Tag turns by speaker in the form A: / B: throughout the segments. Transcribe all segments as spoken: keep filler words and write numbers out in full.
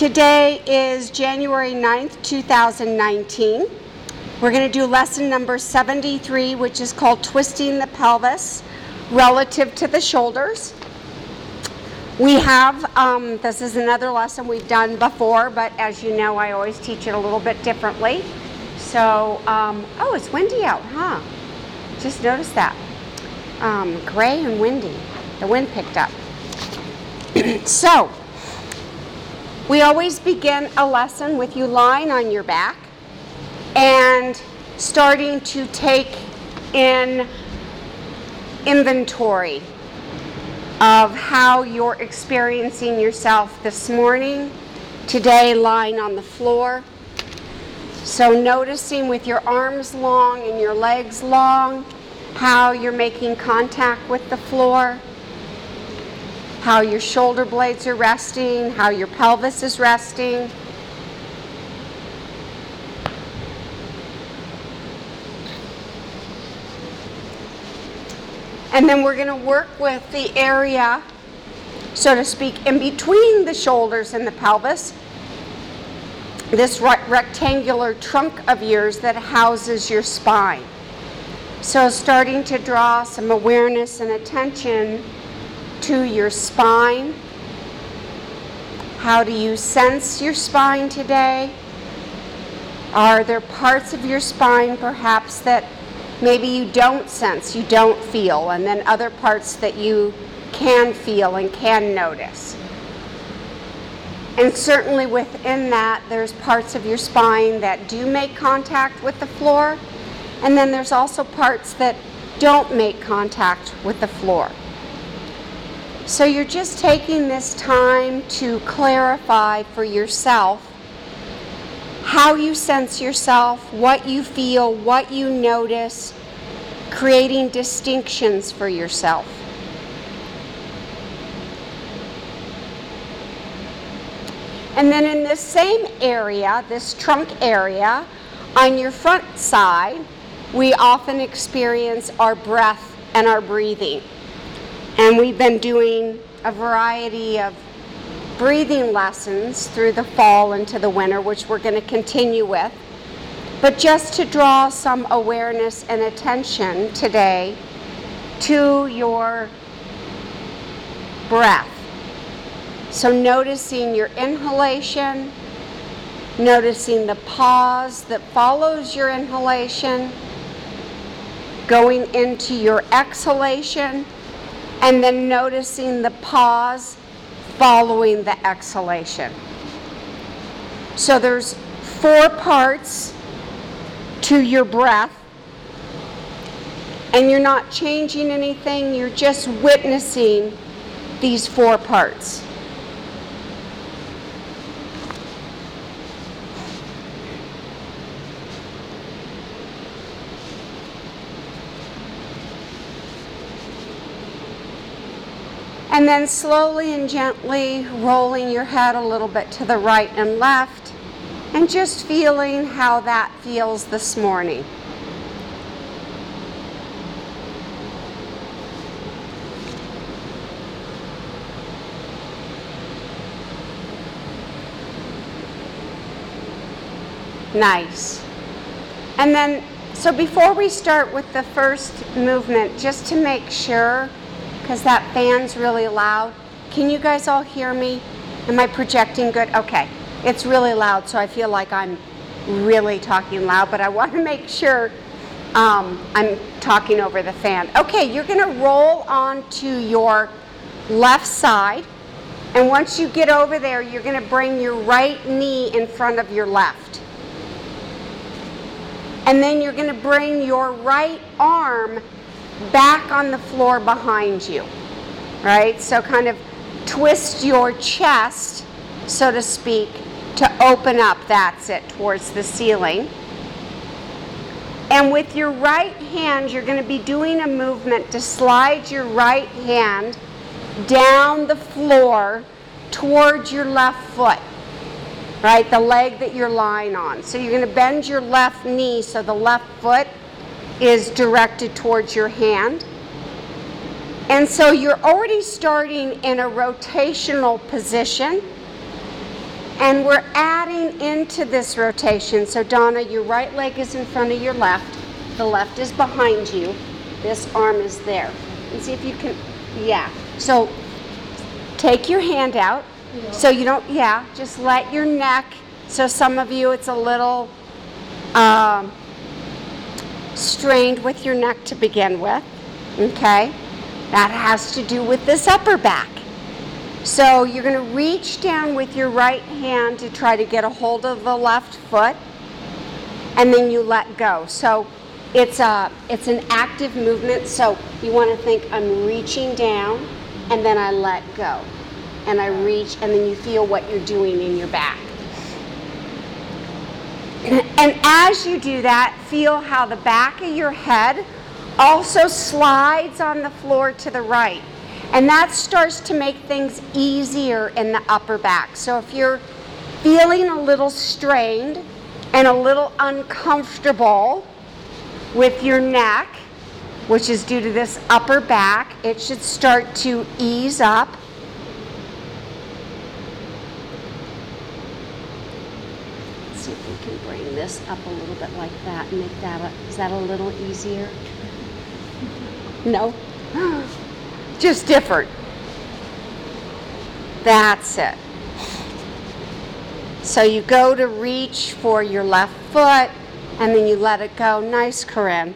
A: Today is January ninth, two thousand nineteen. We're going to do lesson number seventy-three, which is called Twisting the Pelvis Relative to the Shoulders. We have, um, this is another lesson we've done before, but as you know, I always teach it a little bit differently. So, um, oh, it's windy out, huh? Just noticed that. Um, gray and windy. The wind picked up. So, we always begin a lesson with you lying on your back and starting to take in inventory of how you're experiencing yourself this morning, today lying on the floor. So noticing with your arms long and your legs long how you're making contact with the floor, how your shoulder blades are resting, how your pelvis is resting. And then we're going to work with the area, so to speak, in between the shoulders and the pelvis, this re- rectangular trunk of yours that houses your spine. So starting to draw some awareness and attention to your spine. How do you sense your spine today? Are there parts of your spine perhaps that maybe you don't sense, you don't feel, and then other parts that you can feel and can notice? And certainly within that, there's parts of your spine that do make contact with the floor, and then there's also parts that don't make contact with the floor. So you're just taking this time to clarify for yourself how you sense yourself, what you feel, what you notice, creating distinctions for yourself. And then in this same area, this trunk area, on your front side, we often experience our breath and our breathing. And we've been doing a variety of breathing lessons through the fall into the winter, which we're going to continue with. But just to draw some awareness and attention today to your breath. So noticing your inhalation, noticing the pause that follows your inhalation, going into your exhalation, and then noticing the pause following the exhalation. So there's four parts to your breath, and you're not changing anything, you're just witnessing these four parts. And then slowly and gently rolling your head a little bit to the right and left, and just feeling how that feels this morning. Nice. And then, so before we start with the first movement, just to make sure, because that fan's really loud. Can you guys all hear me? Am I projecting good? Okay. It's really loud, so I feel like I'm really talking loud, but I want to make sure um, I'm talking over the fan. Okay, you're going to roll onto your left side, and once you get over there, you're going to bring your right knee in front of your left. And then you're going to bring your right arm back on the floor behind you, right? So kind of twist your chest, so to speak, to open up, that's it, towards the ceiling. And with your right hand, you're going to be doing a movement to slide your right hand down the floor towards your left foot, right? The leg that you're lying on. So you're going to bend your left knee so the left foot is directed towards your hand. And so you're already starting in a rotational position. And we're adding into this rotation. So Donna, your right leg is in front of your left. The left is behind you. This arm is there. And see if you can, yeah. So take your hand out. Yeah. So you don't, yeah, just let your neck, so some of you it's a little um, strained with your neck to begin with, okay? That has to do with this upper back. So you're going to reach down with your right hand to try to get a hold of the left foot, and then you let go. So it's a it's an active movement. So you want to think, I'm reaching down, and then I let go, and I reach, and then you feel what you're doing in your back. And as you do that, feel how the back of your head also slides on the floor to the right. And that starts to make things easier in the upper back. So if you're feeling a little strained and a little uncomfortable with your neck, which is due to this upper back, it should start to ease up. Let's see if we can bring this up a little bit like that and make that a, is that a little easier? No? Just different. That's it. So you go to reach for your left foot, and then you let it go. Nice, Corinne.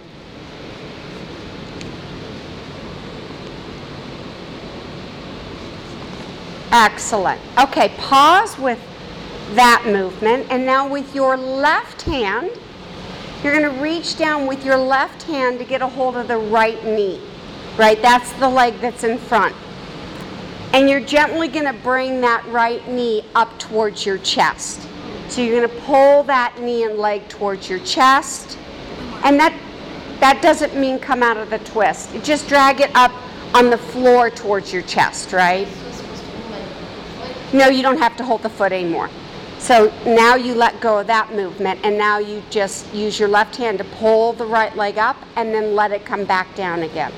A: Excellent. Okay, pause with that movement, and now with your left hand, you're going to reach down with your left hand to get a hold of the right knee. Right, that's the leg that's in front. And you're gently going to bring that right knee up towards your chest. So you're going to pull that knee and leg towards your chest. And that that doesn't mean come out of the twist. You just drag it up on the floor towards your chest, right? No, you don't have to hold the foot anymore. So now you let go of that movement, and now you just use your left hand to pull the right leg up and then let it come back down again.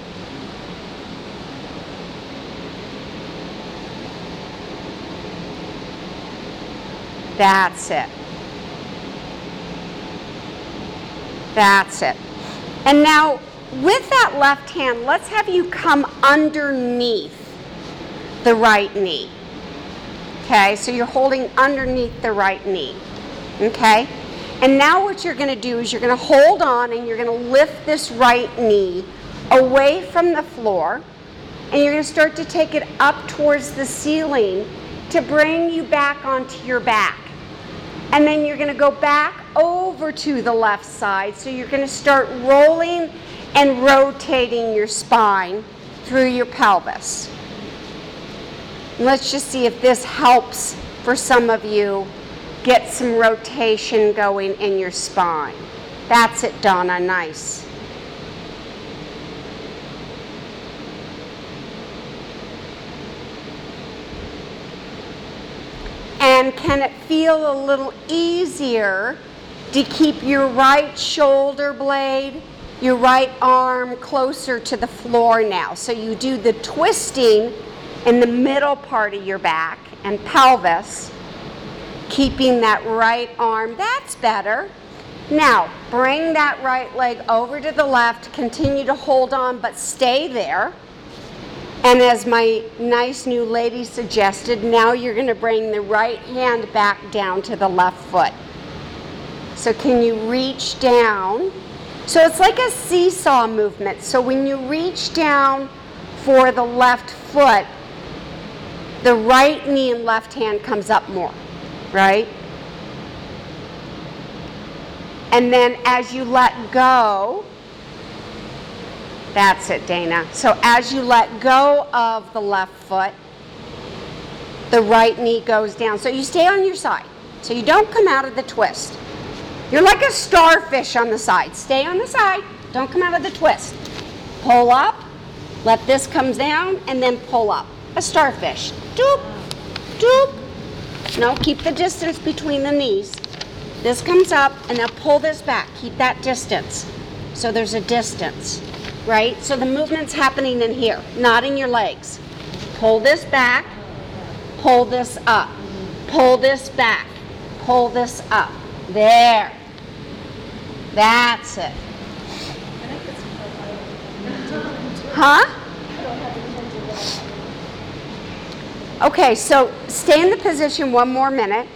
A: That's it. That's it. And now, with that left hand, let's have you come underneath the right knee. Okay, so you're holding underneath the right knee. Okay? And now what you're going to do is you're going to hold on and you're going to lift this right knee away from the floor, and you're going to start to take it up towards the ceiling to bring you back onto your back. And then you're going to go back over to the left side. So you're going to start rolling and rotating your spine through your pelvis. And let's just see if this helps for some of you get some rotation going in your spine. That's it, Donna. Nice. And can it feel a little easier to keep your right shoulder blade, your right arm closer to the floor now? So you do the twisting in the middle part of your back and pelvis, keeping that right arm. That's better. Now, bring that right leg over to the left. Continue to hold on, but stay there. And as my nice new lady suggested, now you're going to bring the right hand back down to the left foot. So can you reach down? So it's like a seesaw movement. So when you reach down for the left foot, the right knee and left hand comes up more, right? And then as you let go, that's it, Dana. So as you let go of the left foot, the right knee goes down. So you stay on your side. So you don't come out of the twist. You're like a starfish on the side. Stay on the side. Don't come out of the twist. Pull up. Let this come down and then pull up. A starfish. Doop, doop. No, keep the distance between the knees. This comes up and now pull this back. Keep that distance. So there's a distance. Right? So the movement's happening in here, not in your legs. Pull this back, pull this up. Pull this back. Pull this up. There. That's it. Huh? Okay, so stay in the position one more minute.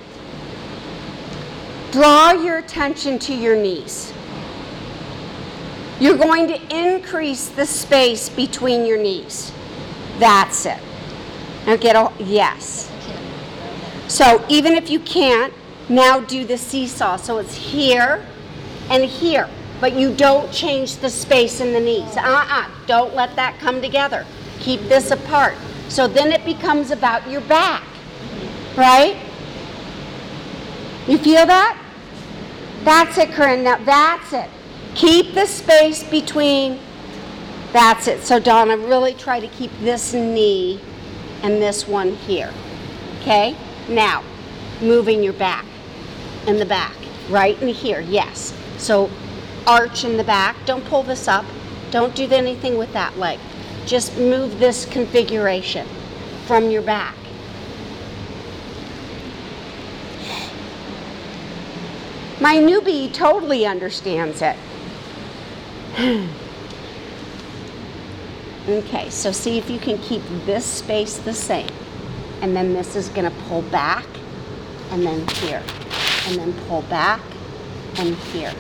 A: Draw your attention to your knees. You're going to increase the space between your knees. That's it. Now get a, yes. So even if you can't, now do the seesaw. So it's here and here, but you don't change the space in the knees. Uh-uh, don't let that come together. Keep this apart. So then it becomes about your back, right? You feel that? That's it, Corinne. Now that's it. Keep the space between. That's it. So Donna, really try to keep this knee and this one here. Okay? Now, moving your back and the back. Right in here, yes. So arch in the back. Don't pull this up. Don't do anything with that leg. Just move this configuration from your back. My newbie totally understands it. Okay, so see if you can keep this space the same. And then this is going to pull back, and then here. And then pull back, and here.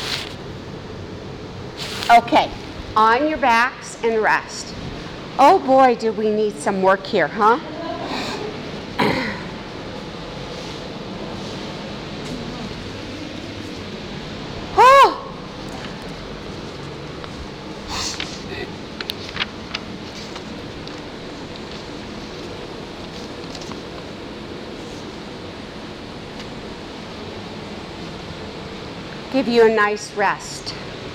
A: Okay, on your backs and rest. Oh boy, do we need some work here, huh? Oh! Give you a nice rest.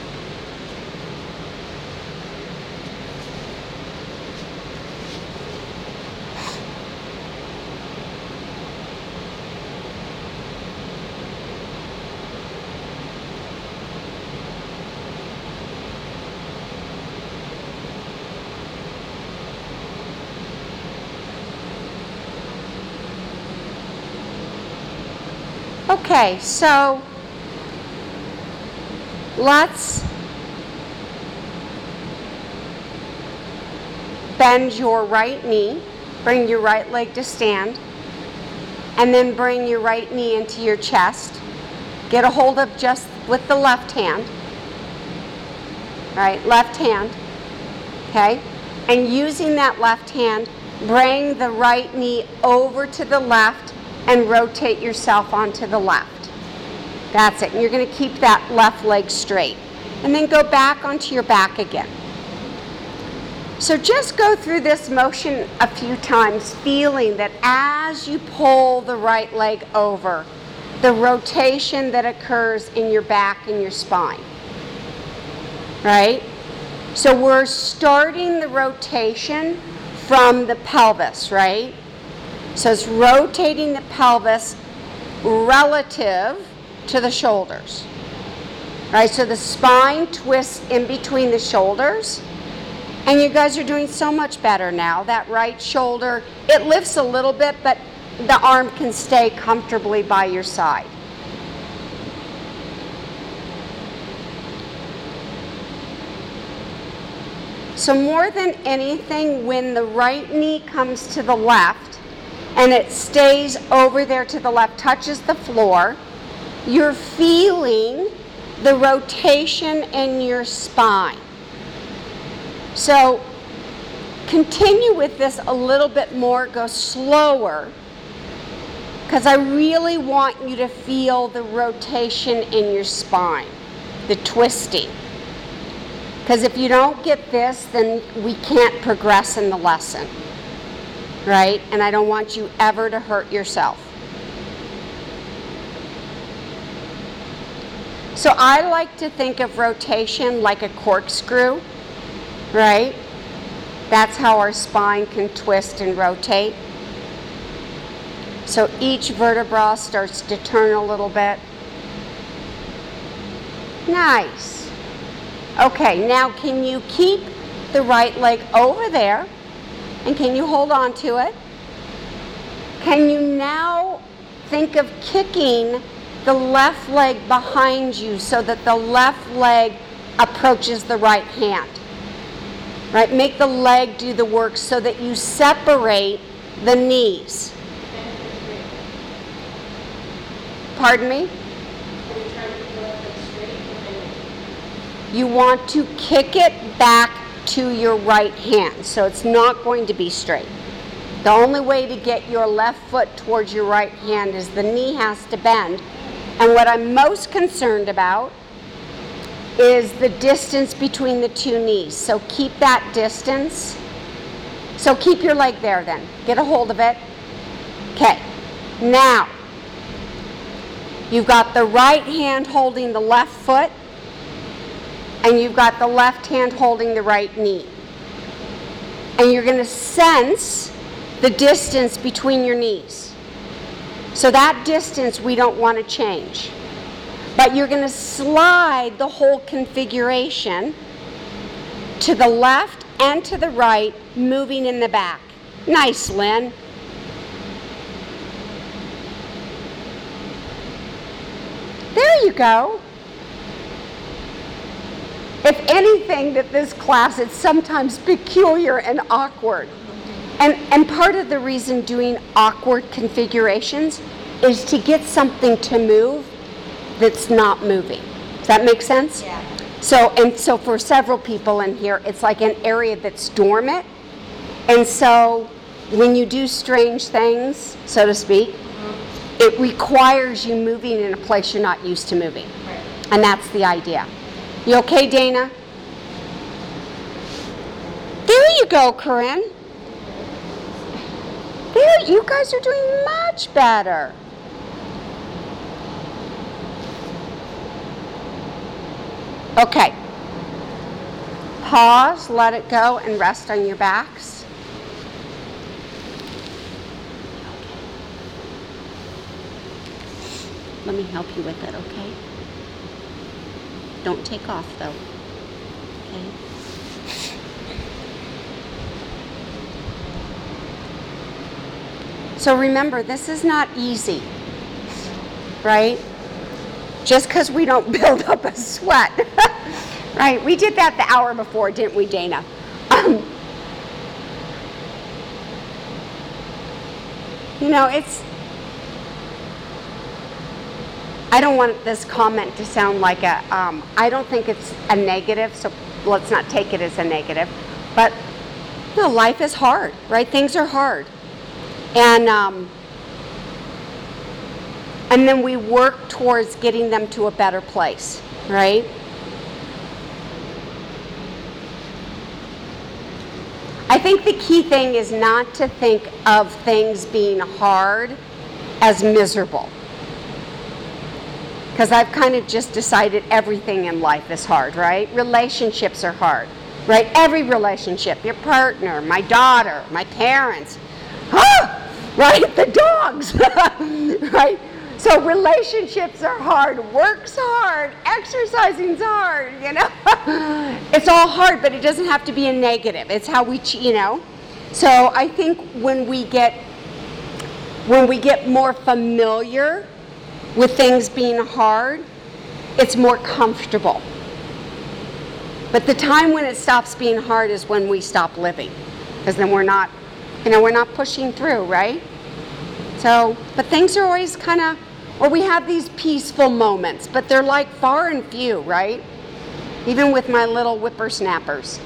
A: Okay, so let's bend your right knee, bring your right leg to stand, and then bring your right knee into your chest. Get a hold of just with the left hand, right, left hand, okay? And using that left hand, bring the right knee over to the left and rotate yourself onto the left. That's it. And you're going to keep that left leg straight. And then go back onto your back again. So just go through this motion a few times, feeling that as you pull the right leg over, the rotation that occurs in your back and your spine. Right? So we're starting the rotation from the pelvis, right? So it's rotating the pelvis relative to the shoulders. Right? So the spine twists in between the shoulders. And you guys are doing so much better now. That right shoulder, it lifts a little bit, but the arm can stay comfortably by your side. So more than anything, when the right knee comes to the left and it stays over there to the left, touches the floor, you're feeling the rotation in your spine. So continue with this a little bit more, go slower, because I really want you to feel the rotation in your spine, the twisting. Because if you don't get this, then we can't progress in the lesson, right? And I don't want you ever to hurt yourself. So I like to think of rotation like a corkscrew, right? That's how our spine can twist and rotate. So each vertebra starts to turn a little bit. Nice. Okay, now can you keep the right leg over there? And can you hold on to it? Can you now think of kicking the left leg behind you so that the left leg approaches the right hand. Right? Make the leg do the work so that you separate the knees. Pardon me? You want to kick it back to your right hand, so it's not going to be straight. The only way to get your left foot towards your right hand is the knee has to bend. And what I'm most concerned about is the distance between the two knees. So keep that distance. So keep your leg there then. Get a hold of it. Okay. Now, you've got the right hand holding the left foot, and you've got the left hand holding the right knee. And you're going to sense the distance between your knees. So that distance we don't want to change. But you're going to slide the whole configuration to the left and to the right, moving in the back. Nice, Lynn. There you go. If anything, that this class is sometimes peculiar and awkward. And, and part of the reason doing awkward configurations is to get something to move that's not moving. Does that make sense?
B: Yeah.
A: So, and so for several people in here, it's like an area that's dormant. And so when you do strange things, so to speak, mm-hmm. it requires you moving in a place you're not used to moving.
B: Right.
A: And that's the idea. You okay, Dana? There you go, Corinne. There, you guys are doing much better. Okay. Pause, let it go, and rest on your backs. Let me help you with it, okay? Don't take off, though. Okay? So remember, this is not easy, right? Just because we don't build up a sweat, right? We did that the hour before, didn't we, Dana? Um, you know, it's, I don't want this comment to sound like a, um, I don't think it's a negative, so let's not take it as a negative. But, you know, life is hard, right? Things are hard. And, um, and then we work towards getting them to a better place, right? I think the key thing is not to think of things being hard as miserable. Because I've kind of just decided everything in life is hard, right? Relationships are hard, right? Every relationship, your partner, my daughter, my parents, ah, right? The dogs, right? So relationships are hard, work's hard, exercising's hard, you know? It's all hard, but it doesn't have to be a negative. It's how we, you know? So I think when we get, when we get more familiar with things being hard, it's more comfortable. But the time when it stops being hard is when we stop living. Because then we're not, you know, we're not pushing through, right? So, but things are always kind of, or we have these peaceful moments, but they're like far and few, right? Even with my little whippersnappers.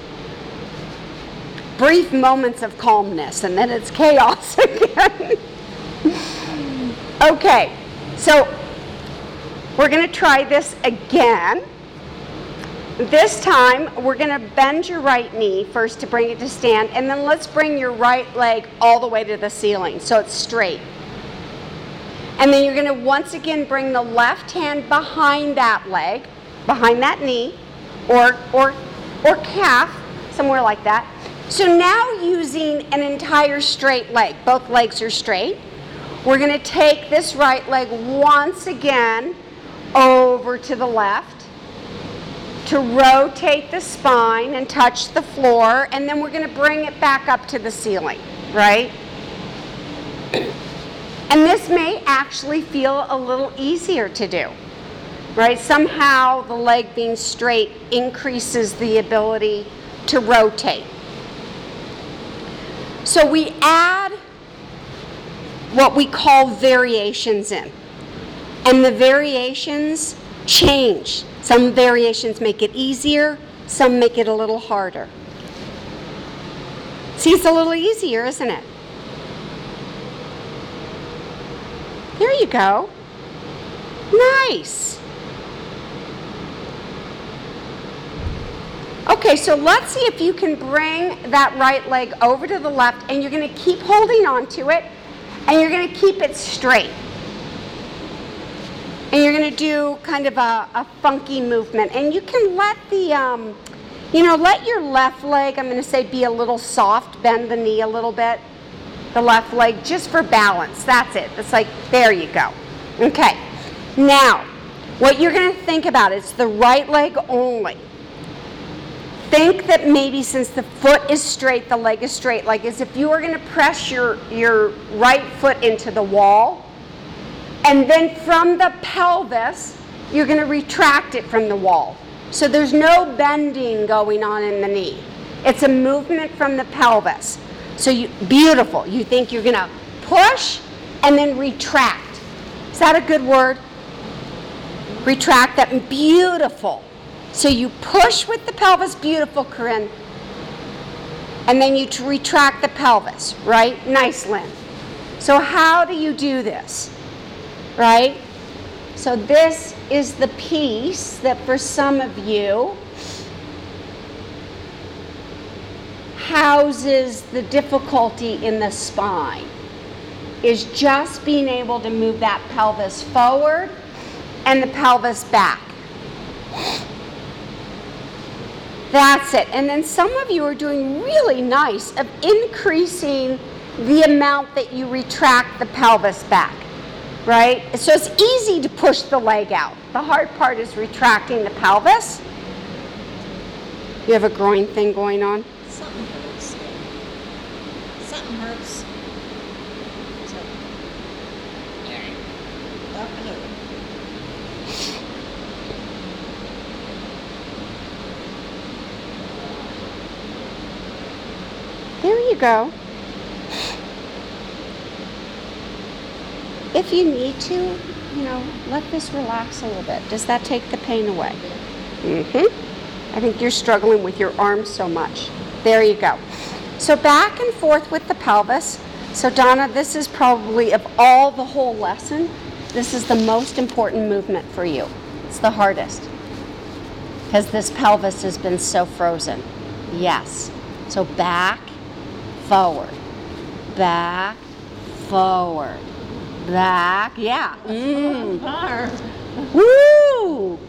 A: Brief moments of calmness, and then it's chaos again. Okay, so we're going to try this again. This time, we're going to bend your right knee first to bring it to stand, and then let's bring your right leg all the way to the ceiling so it's straight. And then you're going to once again bring the left hand behind that leg, behind that knee, or, or, or calf, somewhere like that. So now using an entire straight leg, both legs are straight, we're going to take this right leg once again over to the left to rotate the spine and touch the floor, and then we're going to bring it back up to the ceiling, right? And this may actually feel a little easier to do, right? Somehow the leg being straight increases the ability to rotate. So we add what we call variations in. And the variations change. Some variations make it easier, some make it a little harder. See, it's a little easier, isn't it? There you go. Nice. Okay, so let's see if you can bring that right leg over to the left, and you're going to keep holding on to it, and you're going to keep it straight. And you're going to do kind of a, a funky movement. And you can let the, um, you know, let your left leg, I'm going to say, be a little soft. Bend the knee a little bit. The left leg, just for balance. That's it. It's like, there you go. Okay. Now, what you're going to think about is the right leg only. Think that maybe since the foot is straight, the leg is straight, like as if you were going to press your, your right foot into the wall. And then from the pelvis, you're going to retract it from the wall. So there's no bending going on in the knee. It's a movement from the pelvis. So you, beautiful. You think you're going to push and then retract. Is that a good word? Retract that. Beautiful. So you push with the pelvis. Beautiful, Corinne. And then you retract the pelvis, right? Nice, Lynn. So how do you do this? Right? So this is the piece that for some of you houses the difficulty in the spine, is just being able to move that pelvis forward and the pelvis back. That's it. And then some of you are doing really nice of increasing the amount that you retract the pelvis back, right? So it's easy to push the leg out. The hard part is retracting the pelvis. You have a groin thing going on?
B: Something hurts. Something hurts. So, there. Up and over.
A: There you go. If you need to, you know, let this relax a little bit. Does that take the pain away? Mm-hmm. I think you're struggling with your arms so much. There you go. So back and forth with the pelvis. So Donna, this is probably, of all the whole lesson, this is the most important movement for you. It's the hardest. Because this pelvis has been so frozen. Yes. So back, forward. Back, forward. Back, yeah. Mm. Woo!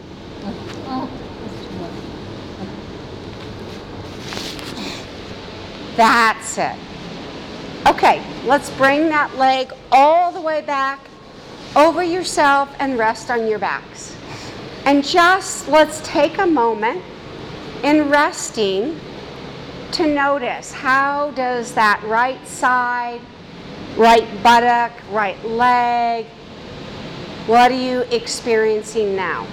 A: That's it. Okay, let's bring that leg all the way back over yourself and rest on your backs. And just let's take a moment in resting to notice, how does that right side, right buttock, right leg, what are you experiencing now?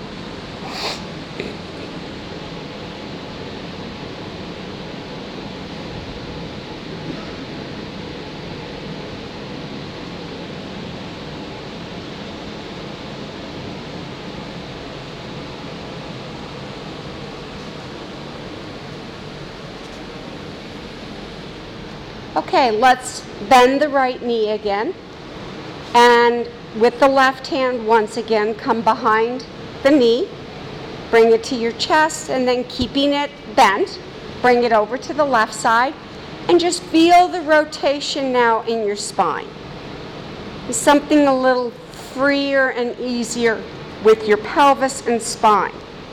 A: Okay, let's bend the right knee again, and with the left hand once again come behind the knee, bring it to your chest, and then keeping it bent, bring it over to the left side, and just feel the rotation now in your spine. It's something a little freer and easier with your pelvis and spine.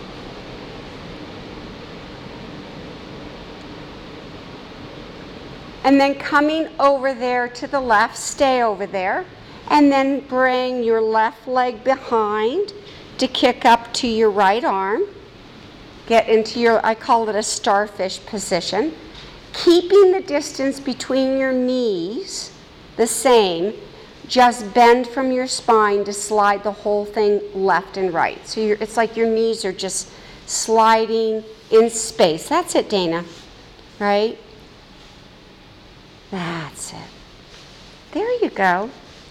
A: And then coming over there to the left, stay over there. And then bring your left leg behind to kick up to your right arm. Get into your, I call it a starfish position. Keeping the distance between your knees the same, just bend from your spine to slide the whole thing left and right. So you're, it's like your knees are just sliding in space. That's it, Dana, right? That's it. There you go.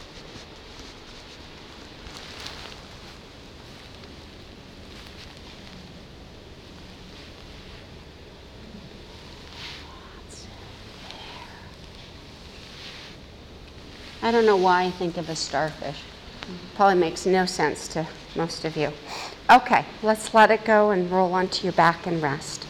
A: I don't know why I think of a starfish. Probably makes no sense to most of you. Okay, let's let it go and roll onto your back and rest.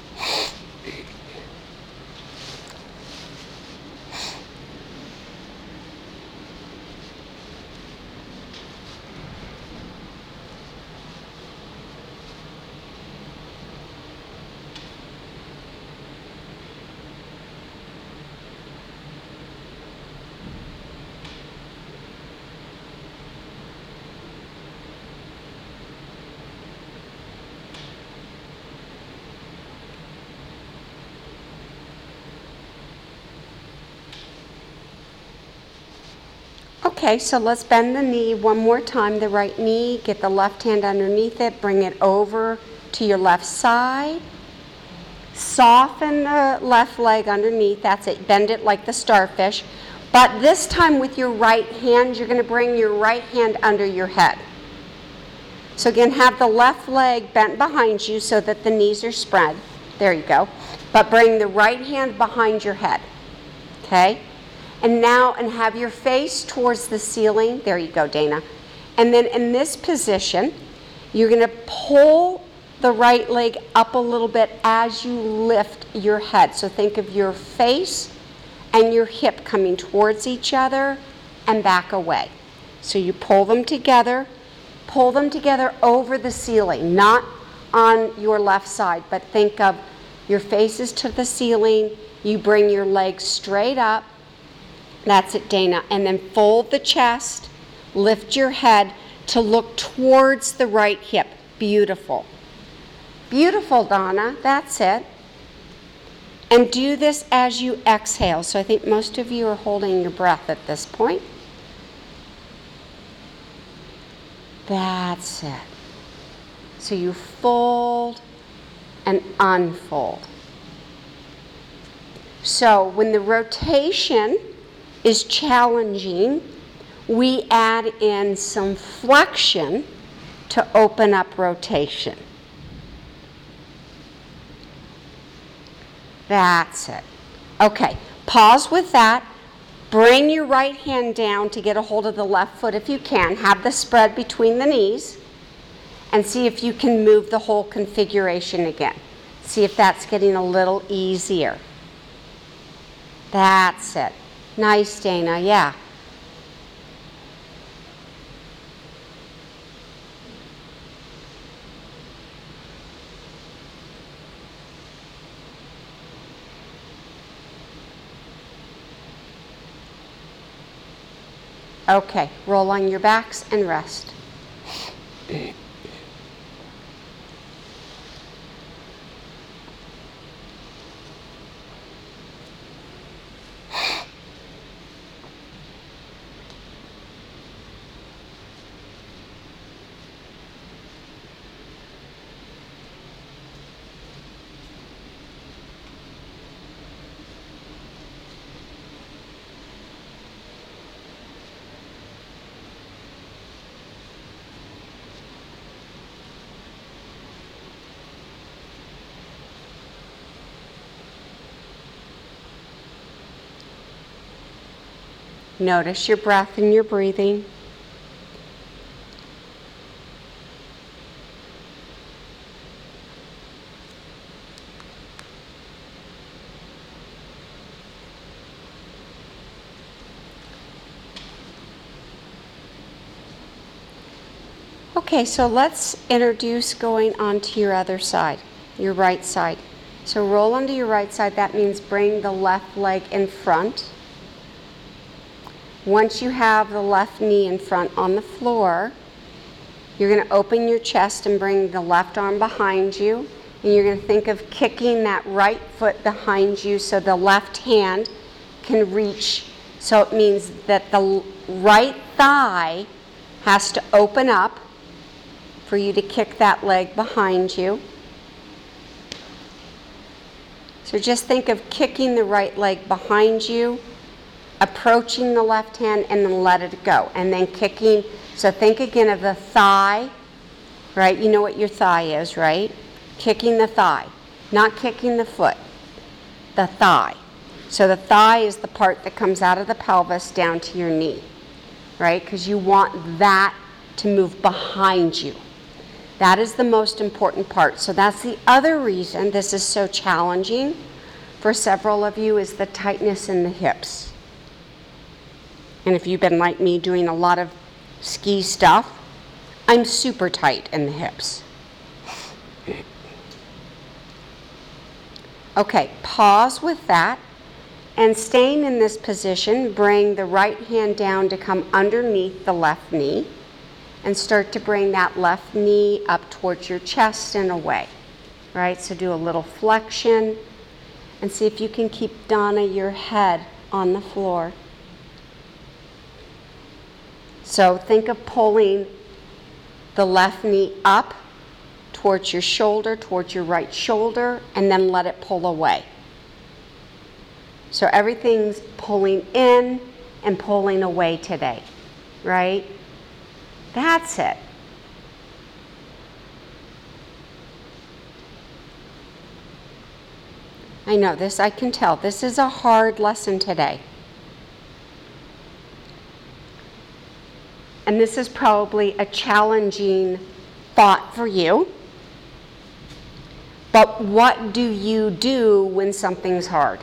A: Okay, so let's bend the knee one more time, the right knee. Get the left hand underneath it. Bring it over to your left side. Soften the left leg underneath. That's it. Bend it like the starfish. But this time with your right hand, you're going to bring your right hand under your head. So again, have the left leg bent behind you so that the knees are spread. There you go. But bring the right hand behind your head. Okay? And now, and have your face towards the ceiling. There you go, Dana. And then in this position, you're going to pull the right leg up a little bit as you lift your head. So think of your face and your hip coming towards each other and back away. So you pull them together. Pull them together over the ceiling, not on your left side, but think of your faces to the ceiling. You bring your legs straight up. That's it, Dana. And then fold the chest, lift your head to look towards the right hip. Beautiful. Beautiful, Donna. That's it. And do this as you exhale. So I think most of you are holding your breath at this point. That's it. So you fold and unfold. So when the rotation is challenging, we add in some flexion to open up rotation. That's it. Okay, pause with that. Bring your right hand down to get a hold of the left foot if you can. Have the spread between the knees and see if you can move the whole configuration again. See if that's getting a little easier. That's it. Nice, Dana, yeah. Okay, roll on your backs and rest. Notice your breath and your breathing. Okay, so let's introduce going on to your other side, your right side. So roll onto your right side. That means bring the left leg in front. Once you have the left knee in front on the floor, you're going to open your chest and bring the left arm behind you. And you're going to think of kicking that right foot behind you so the left hand can reach So it means that the right thigh has to open up for you to kick that leg behind you. So just think of kicking the right leg behind you, approaching the left hand, and then let it go. And then kicking. So think again of the thigh, right? You know what your thigh is, right? Kicking the thigh, not kicking the foot, the thigh. So the thigh is the part that comes out of the pelvis down to your knee, right? Because you want that to move behind you. That is the most important part. So that's the other reason this is so challenging for several of you, is the tightness in the hips. And if you've been like me doing a lot of ski stuff, I'm super tight in the hips. Okay, pause with that. And staying in this position, bring the right hand down to come underneath the left knee. And start to bring that left knee up towards your chest and away, right? So do a little flexion and see if you can keep, Donna, your head on the floor. So think of pulling the left knee up towards your shoulder, towards your right shoulder, and then let it pull away. So everything's pulling in and pulling away today, right? That's it. I know this, I can tell. This is a hard lesson today. And this is probably a challenging thought for you. But what do you do when something's hard?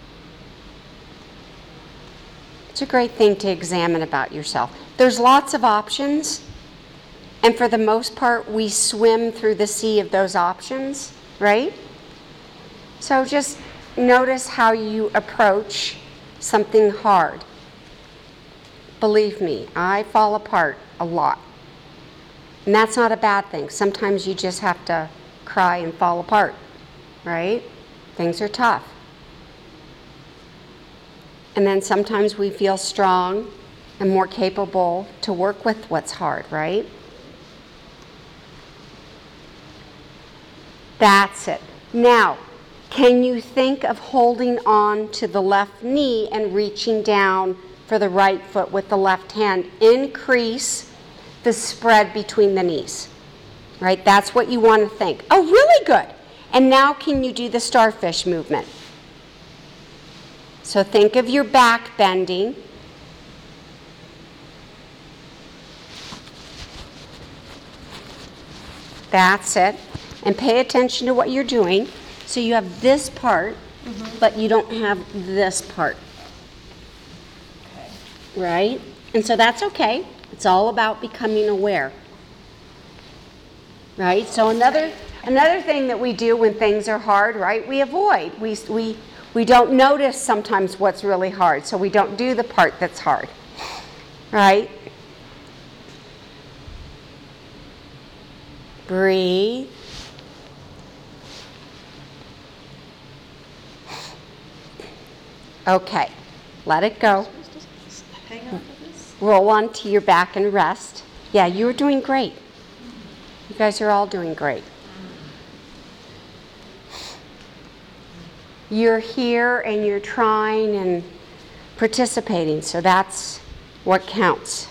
A: It's a great thing to examine about yourself. There's lots of options, and for the most part, we swim through the sea of those options, right? So just notice how you approach something hard. Believe me, I fall apart a lot. And that's not a bad thing. Sometimes you just have to cry and fall apart, right? Things are tough. And then sometimes we feel strong and more capable to work with what's hard, right? That's it. Now, can you think of holding on to the left knee and reaching down for the right foot with the left hand? Increase the spread between the knees, right? That's what you want to think. Oh, really good. And now can you do the starfish movement? So think of your back bending. That's it. And pay attention to what you're doing. So you have this part, mm-hmm. but you don't have this part.
B: Okay.
A: Right? And so that's okay. It's all about becoming aware. Right? So another another thing that we do when things are hard, right? We avoid. We we we don't notice sometimes what's really hard, so we don't do the part that's hard. Right? Breathe. Okay, let it go.
B: Hang on to this.
A: Roll onto your back and rest. Yeah, you were doing great. You guys are all doing great. You're here and you're trying and participating, so that's what counts.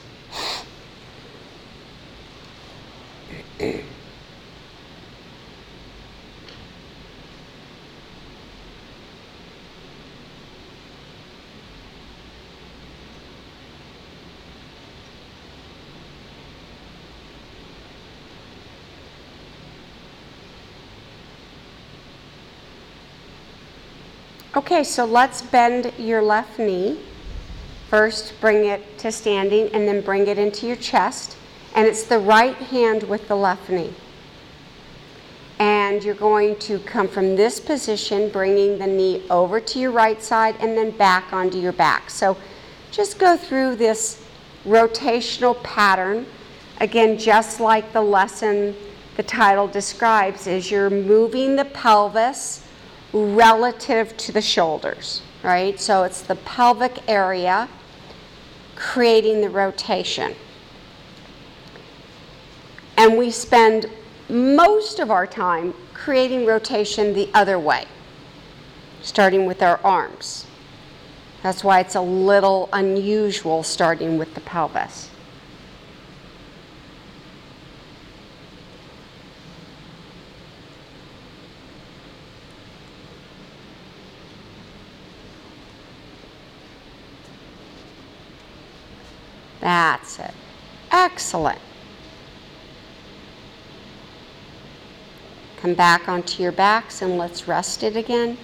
A: Okay, so let's bend your left knee. First, bring it to standing and then bring it into your chest. And it's the right hand with the left knee. And you're going to come from this position, bringing the knee over to your right side and then back onto your back. So just go through this rotational pattern. Again, just like the lesson the title describes, is you're moving the pelvis relative to the shoulders, right? So it's the pelvic area creating the rotation. And we spend most of our time creating rotation the other way, starting with our arms. That's why it's a little unusual starting with the pelvis. That's it. Excellent. Come back onto your backs and let's rest it again.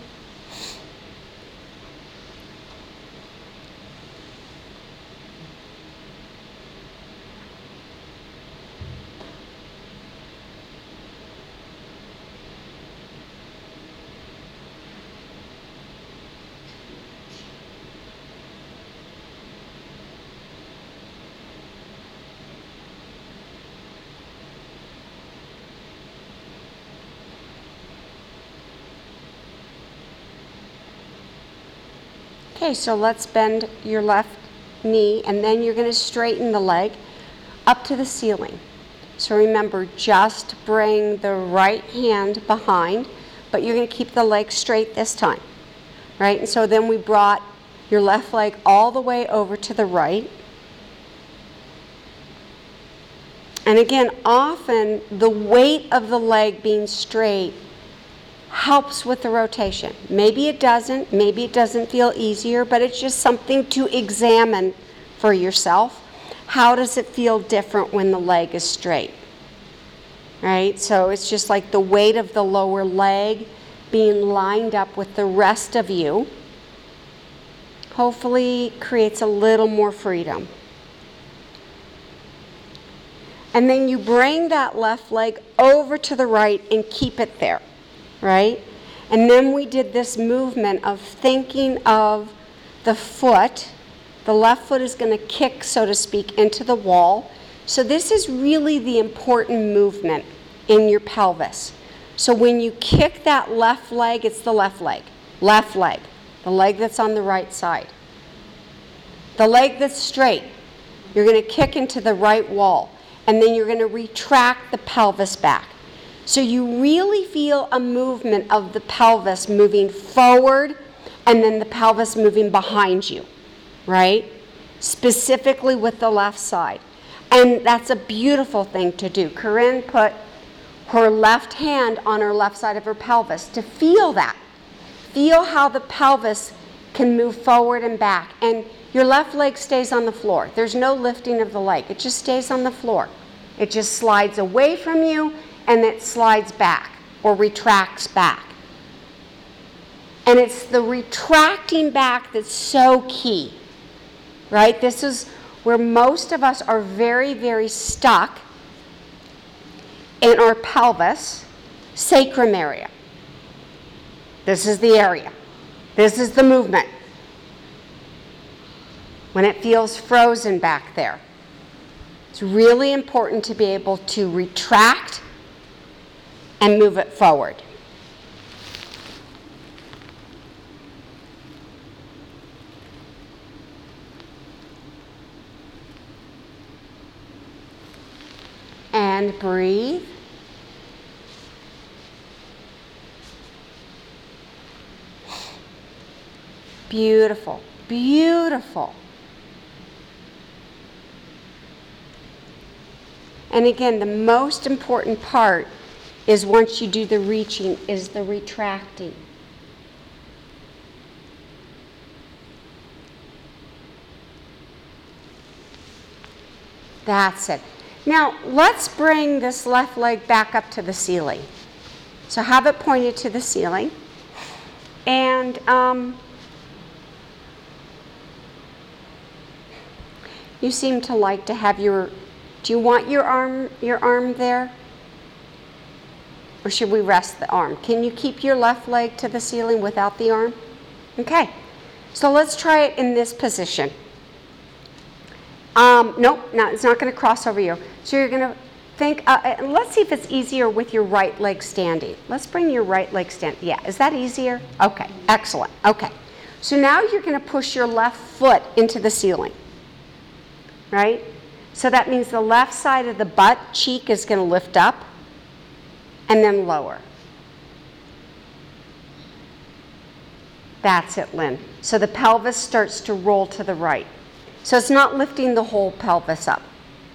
A: Okay, so let's bend your left knee, and then you're going to straighten the leg up to the ceiling. So remember, just bring the right hand behind, but you're going to keep the leg straight this time, right? And so then we brought your left leg all the way over to the right. And again, often the weight of the leg being straight helps with the rotation. Maybe it doesn't, maybe it doesn't feel easier, but it's just something to examine for yourself. How does it feel different when the leg is straight? Right? So it's just like the weight of the lower leg being lined up with the rest of you hopefully creates a little more freedom. And then you bring that left leg over to the right and keep it there. Right? And then we did this movement of thinking of the foot. The left foot is going to kick, so to speak, into the wall. So this is really the important movement in your pelvis. So when you kick that left leg, it's the left leg. Left leg. The leg that's on the right side. The leg that's straight, you're going to kick into the right wall. And then you're going to retract the pelvis back. So you really feel a movement of the pelvis moving forward and then the pelvis moving behind you, right? Specifically with the left side. And that's a beautiful thing to do. Corinne put her left hand on her left side of her pelvis to feel that. Feel how the pelvis can move forward and back. And your left leg stays on the floor. There's no lifting of the leg. It just stays on the floor. It just slides away from you and it slides back or retracts back. And it's the retracting back that's so key, right? This is where most of us are very, very stuck in our pelvis, sacrum area. This is the area. This is the movement. When it feels frozen back there. It's really important to be able to retract and move it forward. And breathe. Beautiful, beautiful. And again, the most important part is once you do the reaching, is the retracting. That's it. Now, let's bring this left leg back up to the ceiling. So have it pointed to the ceiling. And um, you seem to like to have your, do you want your arm, your arm there? Or should we rest the arm? Can you keep your left leg to the ceiling without the arm? Okay, so let's try it in this position. Um, nope, no, it's not going to cross over you. So you're going to think, uh, and let's see if it's easier with your right leg standing. Let's bring your right leg stand. Yeah, is that easier? Okay, excellent. Okay, so now you're going to push your left foot into the ceiling. right? So that means the left side of the butt cheek is going to lift up and then lower. That's it, Lynn. So the pelvis starts to roll to the right. So it's not lifting the whole pelvis up.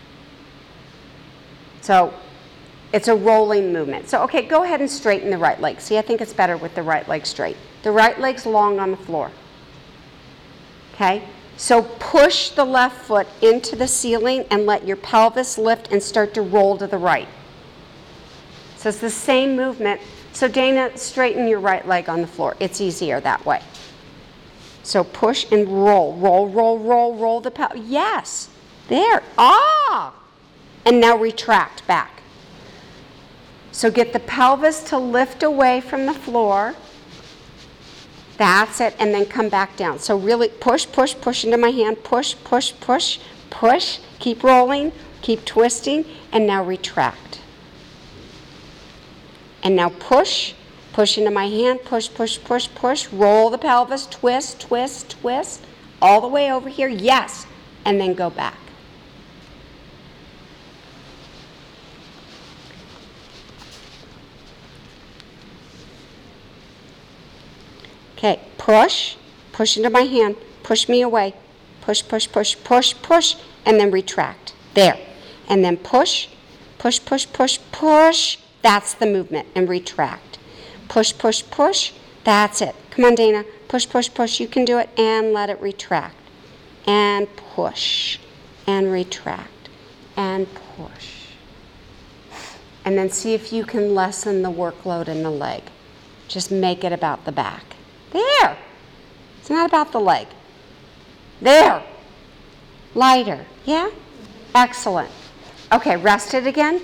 A: So it's a rolling movement. So, okay, go ahead and straighten the right leg. See, I think it's better with the right leg straight. The right leg's long on the floor. Okay? So push the left foot into the ceiling and let your pelvis lift and start to roll to the right. So it's the same movement. So Dana, straighten your right leg on the floor. It's easier that way. So push and roll, roll, roll, roll, roll the pelvis. Yes, there. Ah! And now retract back. So get the pelvis to lift away from the floor. That's it, and then come back down. So really push, push, push into my hand. Push, push, push, push. Keep rolling, keep twisting, and now retract. And now push, push into my hand, push, push, push, push. Roll the pelvis, twist, twist, twist, all the way over here. Yes, and then go back. Okay, push, push into my hand, push me away, push, push, push, push, push, and then retract. There. And then push, push, push, push, push. That's the movement, and retract. Push, push, push. That's it. Come on, Dana. Push, push, push. You can do it, and let it retract. And push, and retract, and push. And then see if you can lessen the workload in the leg. Just make it about the back. There. It's not about the leg. There. Lighter. Yeah? Excellent. Okay, rest it again.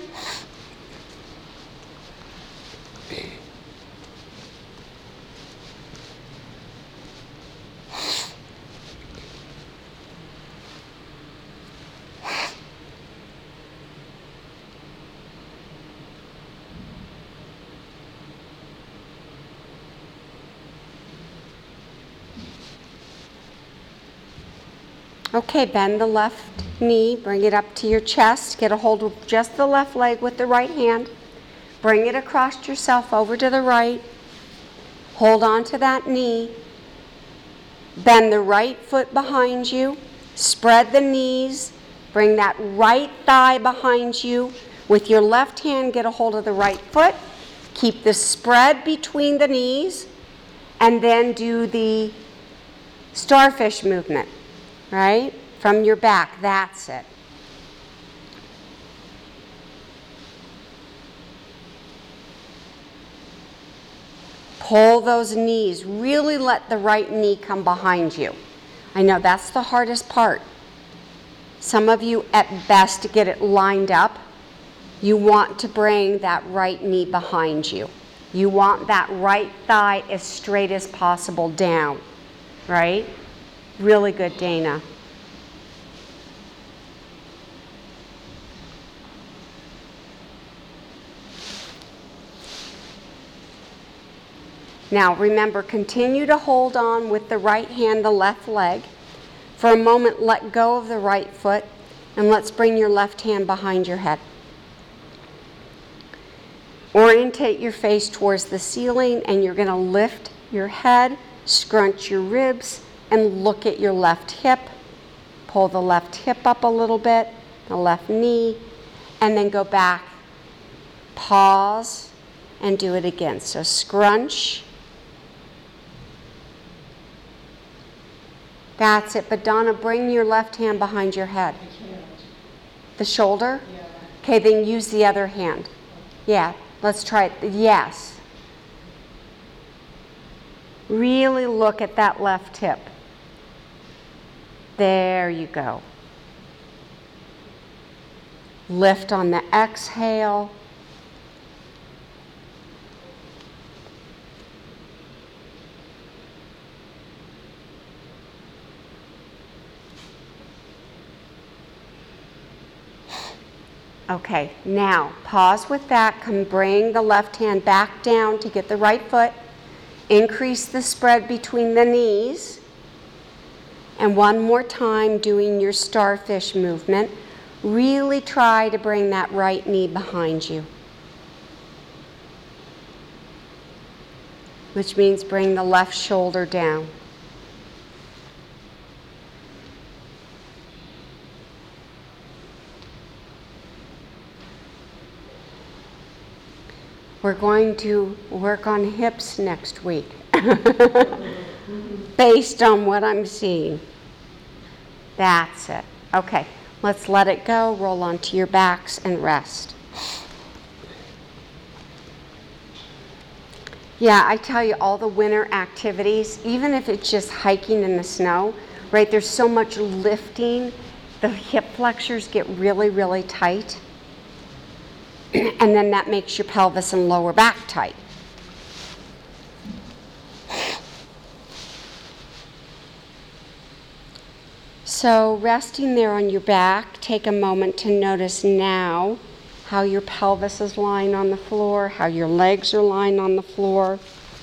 A: Okay, bend the left knee, bring it up to your chest, get a hold of just the left leg with the right hand, bring it across yourself over to the right, hold on to that knee, bend the right foot behind you, spread the knees, bring that right thigh behind you, with your left hand get a hold of the right foot, keep the spread between the knees, and then do the starfish movement. Right? From your back. That's it. Pull those knees. Really let the right knee come behind you. I know that's the hardest part. Some of you at best get it lined up. You want to bring that right knee behind you. You want that right thigh as straight as possible down. Right? Really good, Dana. Now remember, continue to hold on with the right hand, the left leg. For a moment, let go of the right foot, and let's bring your left hand behind your head. Orientate your face towards the ceiling, and you're going to lift your head, scrunch your ribs, and look at your left hip. Pull the left hip up a little bit, the left knee, and then go back. Pause and do it again. So scrunch. That's it. But Donna, bring your left hand behind your head.
B: I can't.
A: The shoulder?
B: Yeah.
A: Okay, then use the other hand. Yeah, let's try it. Yes. Really look at that left hip. There you go. Lift on the exhale. Okay, now pause with that. Come bring the left hand back down to get the right foot. Increase the spread between the knees. And one more time doing your starfish movement. Really try to bring that right knee behind you. Which means bring the left shoulder down. We're going to work on hips next week, based on what I'm seeing. That's it. Okay, let's let it go. Roll onto your backs and rest. Yeah, I tell you, all the winter activities, even if it's just hiking in the snow, right, there's so much lifting, the hip flexors get really, really tight. And then that makes your pelvis and lower back tight. So resting there on your back, take a moment to notice now how your pelvis is lying on the floor, how your legs are lying on the floor.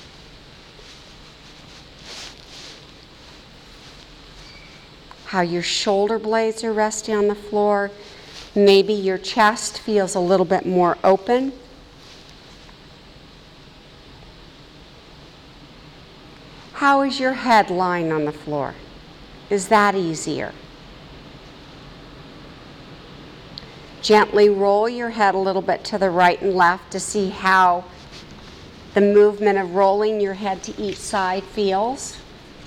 A: How your shoulder blades are resting on the floor. Maybe your chest feels a little bit more open. How is your head lying on the floor? Is that easier? Gently roll your head a little bit to the right and left to see how the movement of rolling your head to each side feels.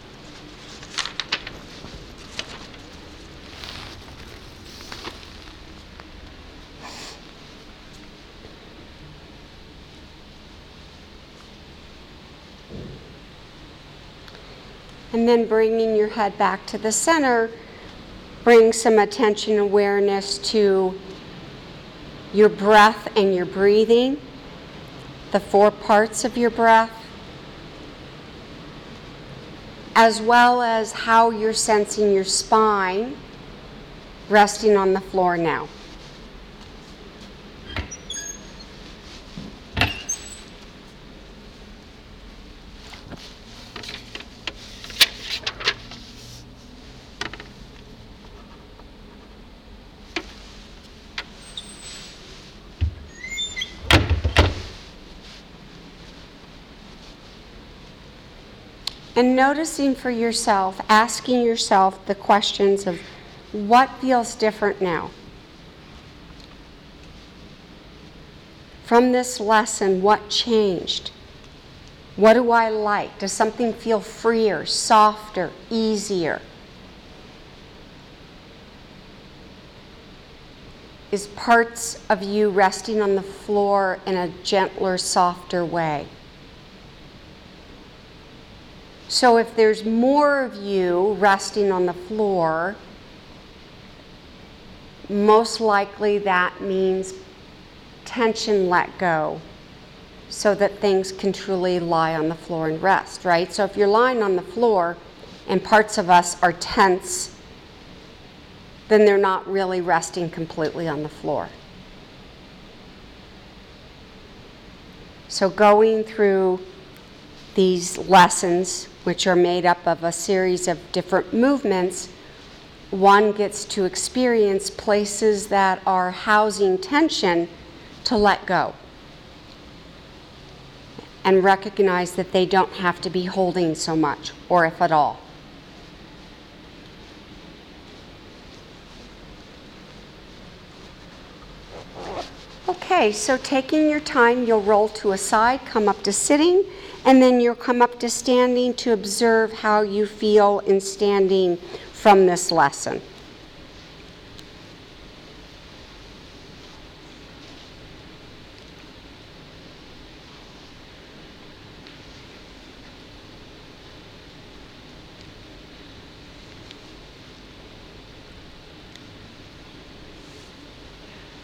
A: And then bringing your head back to the center, bring some attention awareness to your breath and your breathing, the four parts of your breath, as well as how you're sensing your spine resting on the floor now. And noticing for yourself, asking yourself the questions of what feels different now? From this lesson, what changed? What do I like? Does something feel freer, softer, easier? Is parts of you resting on the floor in a gentler, softer way? So if there's more of you resting on the floor, most likely that means tension let go so that things can truly lie on the floor and rest, right? So if you're lying on the floor and parts of us are tense, then they're not really resting completely on the floor. So going through these lessons, which are made up of a series of different movements, one gets to experience places that are housing tension to let go and recognize that they don't have to be holding so much, or if at all. Okay, so taking your time, you'll roll to a side, come up to sitting, and then you'll come up to standing to observe how you feel in standing from this lesson.